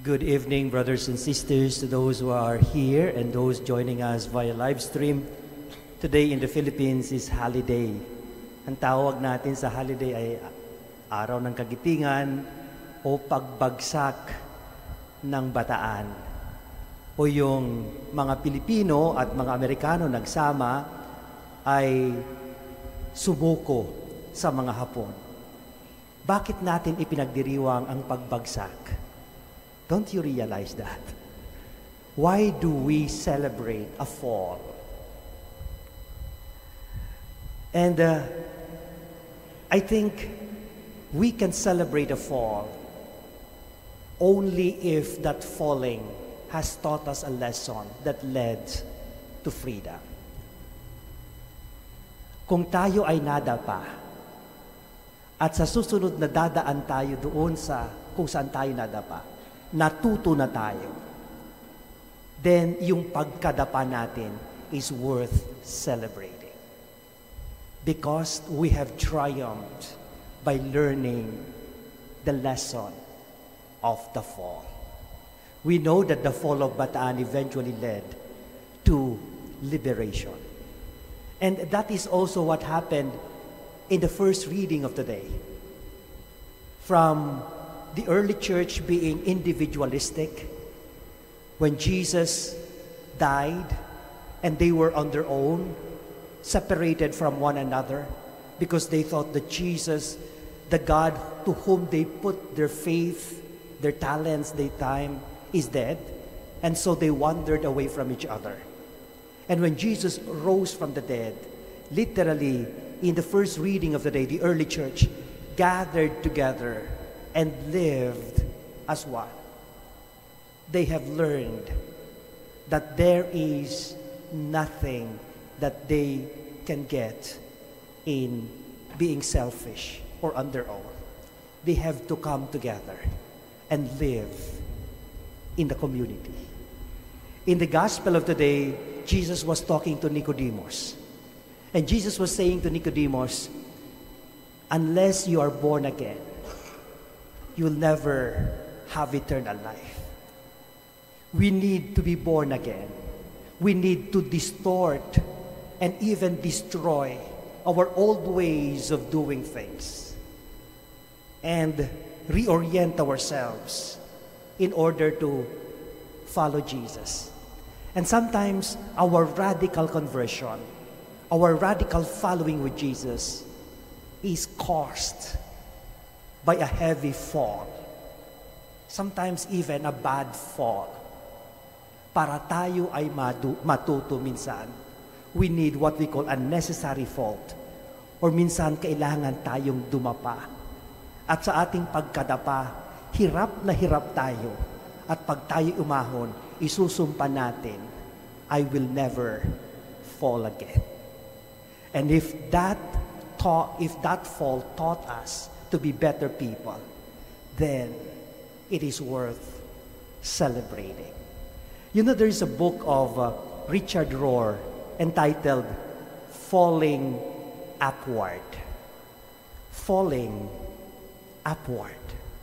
Good evening, brothers and sisters, to those who are here and those joining us via live stream. Today in the Philippines is holiday. Ang tawag natin sa holiday ay araw ng kagitingan o pagbagsak ng bataan. O yung mga Pilipino at mga Amerikano nagsama ay sumuko sa mga Hapon. Bakit natin ipinagdiriwang ang pagbagsak? Don't you realize that? Why do we celebrate a fall? And I think we can celebrate a fall only if that falling has taught us a lesson that led to freedom. Kung tayo ay nadapa at sa susunod na dadaan tayo doon sa kung saan tayo nadapa, natuto na tayo, then yung pagkadapa natin is worth celebrating. Because we have triumphed by learning the lesson of the fall. We know that the fall of Bataan eventually led to liberation. And that is also what happened in the first reading of the day. From the early church being individualistic, when Jesus died and they were on their own, separated from one another because they thought that Jesus, the God to whom they put their faith, their talents, their time, is dead. And so they wandered away from each other. And when Jesus rose from the dead, literally in the first reading of the day, the early church gathered together and lived as one. They have learned that there is nothing that they can get in being selfish or on their own. They have to come together and live in the community. In the gospel of today, Jesus was talking to Nicodemus. And Jesus was saying to Nicodemus, unless you are born again, you'll never have eternal life. We need to be born again. We need to distort and even destroy our old ways of doing things and reorient ourselves in order to follow Jesus. And sometimes our radical conversion, our radical following with Jesus is caused by a heavy fall. Sometimes even a bad fall. Para tayo ay matuto minsan, we need what we call a necessary fault. Or minsan kailangan tayong dumapa. At sa ating pagkadapa, hirap na hirap tayo. At pag tayo umahon, isusumpa natin, I will never fall again. And if that fall taught us to be better people, then it is worth celebrating. You know, there is a book of Richard Rohr entitled Falling Upward. Falling Upward.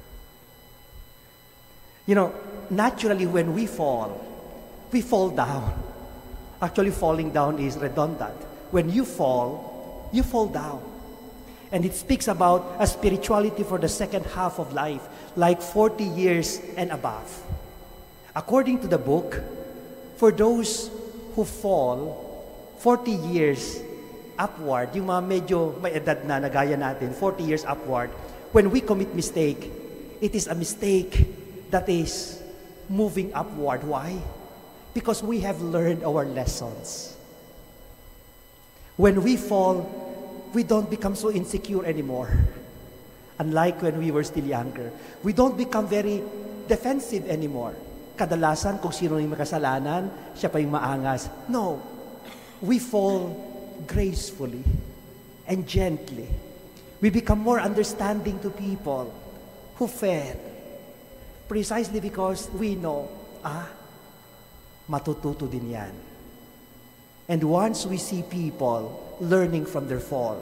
You know, naturally when we fall down. Actually, falling down is redundant. When you fall down. And it speaks about a spirituality for the second half of life, like 40 years and above. According to the book, for those who fall 40 years upward, yung mga medyo may edad na nagaya natin, 40 years upward, when we commit mistake, it is a mistake that is moving upward. Why? Because we have learned our lessons. When we fall, we don't become so insecure anymore. Unlike when we were still younger. We don't become very defensive anymore. Kadalasan, kung sino yung makasalanan, siya pa yung maangas. No. We fall gracefully and gently. We become more understanding to people who fell. Precisely because we know, matututo din yan. And once we see people learning from their fall,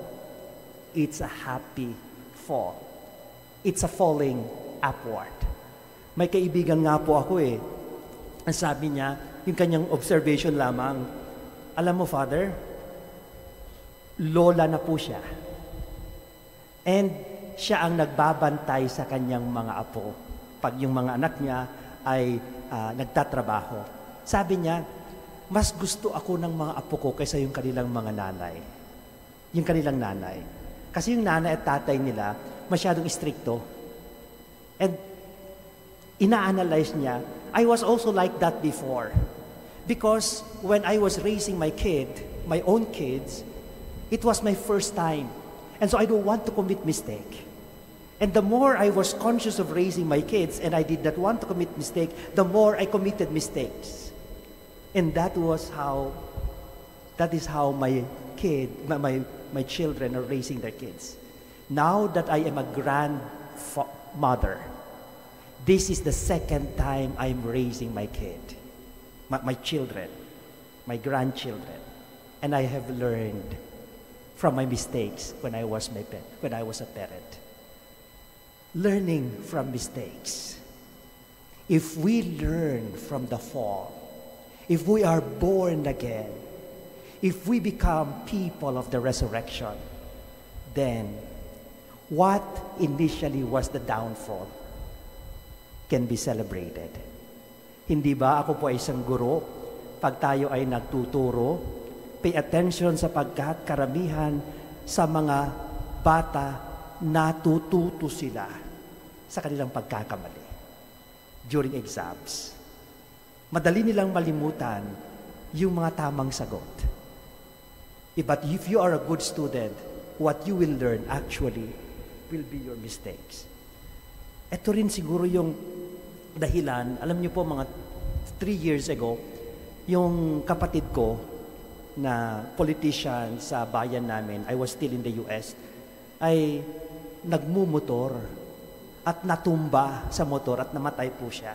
it's a happy fall. It's a falling upward. May kaibigan nga po ako eh. Ang sabi niya, yung kanyang observation lamang, alam mo, Father, lola na po siya. And siya ang nagbabantay sa kanyang mga apo. Pag yung mga anak niya ay nagtatrabaho. Sabi niya, mas gusto ako ng mga apo ko kaysa yung kanilang mga nanay. Yung kanilang nanay. Kasi yung nanay at tatay nila, masyadong istrikto. And ina-analyze niya, I was also like that before. Because when I was raising my own kids, it was my first time. And so I don't want to commit mistake. And the more I was conscious of raising my kids and I did not want to commit mistake, the more I committed mistakes. And that is how my children are raising their kids. Now that I am a grandmother, this is the second time I'm raising my kid, my children, my grandchildren. And I have learned from my mistakes when I was a parent. Learning from mistakes. If we learn from the fall, if we are born again, if we become people of the resurrection, then what initially was the downfall can be celebrated. Hindi ba ako po ay isang guro? Pag tayo ay nagtuturo, pay attention sapagkat karamihan sa mga bata natututo sila sa kanilang pagkakamali during exams. Madali nilang malimutan yung mga tamang sagot. But if you are a good student, what you will learn actually will be your mistakes. Ito rin siguro yung dahilan, alam niyo po mga 3 years ago, yung kapatid ko na politician sa bayan namin, I was still in the US, ay nagmumotor at natumba sa motor at namatay po siya.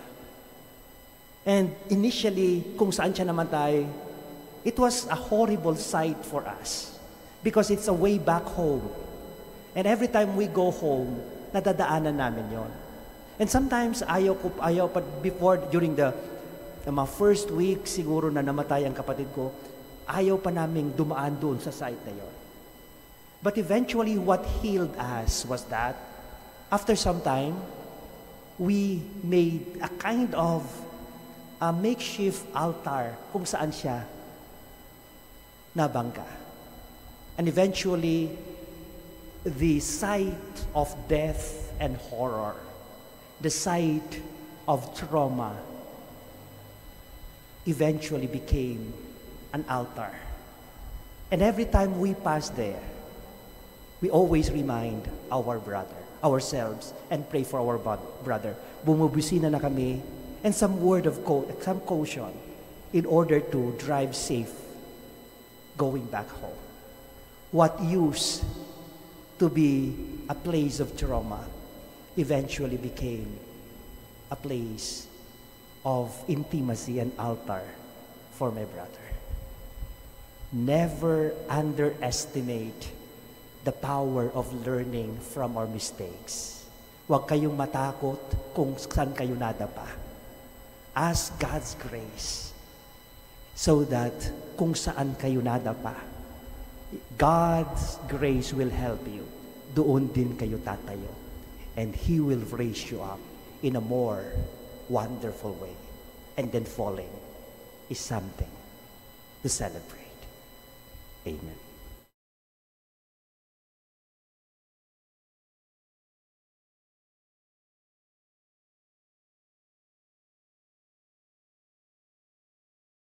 And initially, kung saan siya namatay, it was a horrible sight for us because it's a way back home. And every time we go home, nadadaanan namin yon. And sometimes ayaw pa before, during the mga first week siguro na namatay ang kapatid ko, ayaw pa naming dumaan doon sa site na yon. But eventually, what healed us was that after some time, we made a kind of a makeshift altar kung saan siya nabangga. And eventually, the sight of death and horror, the sight of trauma, eventually became an altar. And every time we pass there, we always remind ourselves, and pray for our brother. Bumubusina na kami, and some word of some caution in order to drive safe going back home. What used to be a place of trauma eventually became a place of intimacy and altar for my brother. Never underestimate the power of learning from our mistakes. Huwag kayong matakot kung saan kayo nadapa. Ask God's grace so that kung saan kayo nadapa, God's grace will help you. Doon din kayo tatayo. And He will raise you up in a more wonderful way. And then falling is something to celebrate. Amen.